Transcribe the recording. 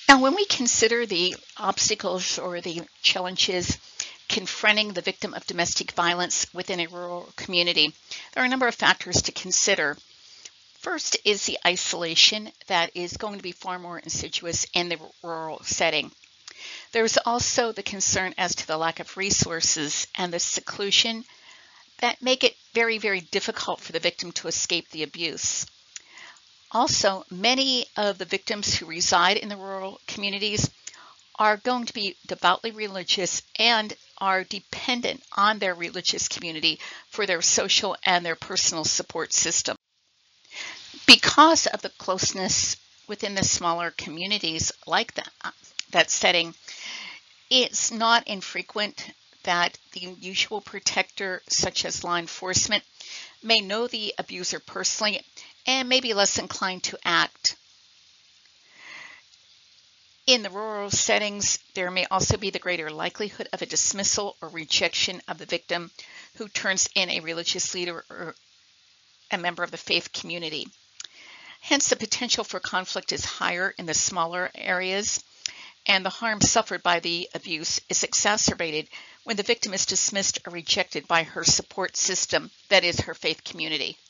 Now, when we consider the obstacles or the challenges confronting the victim of domestic violence within a rural community, there are a number of factors to consider. First is the isolation that is going to be far more insidious in the rural setting. There's also the concern as to the lack of resources and the seclusion that make it very, very difficult for the victim to escape the abuse. Also, many of the victims who reside in the rural communities are going to be devoutly religious and are dependent on their religious community for their social and their personal support system. Because of the closeness within the smaller communities like that setting, it's not infrequent that the usual protector, such as law enforcement, may know the abuser personally and may be less inclined to act. In the rural settings, there may also be the greater likelihood of a dismissal or rejection of the victim who turns in a religious leader or a member of the faith community. Hence, the potential for conflict is higher in the smaller areas, and the harm suffered by the abuse is exacerbated when the victim is dismissed or rejected by her support system, that is, her faith community.